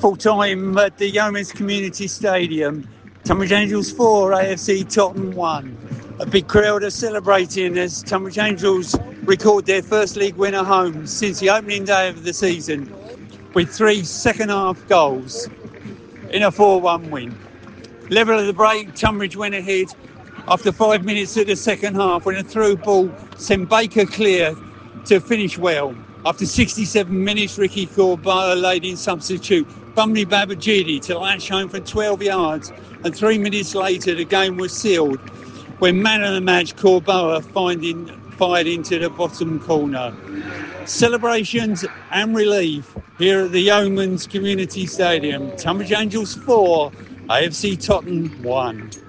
Full time at the Yeomans Community Stadium. Tunbridge Angels 4, AFC Tottenham 1. A big crowd are celebrating as Tunbridge Angels record their first league win at home since the opening day of the season, with 3 second-half goals in a 4-1 win. Level of the break, Tunbridge went ahead after 5 minutes of the second half when a through ball sent Baker clear to finish well. After 67 minutes, Ricky Corboa laid in substitute Bumley Babajidi to lash home from 12 yards, and 3 minutes later the game was sealed when man of the match Corboa fired into the bottom corner. Celebrations and relief here at the Yeomans Community Stadium. Tunbridge Angels 4, AFC Tottenham 1.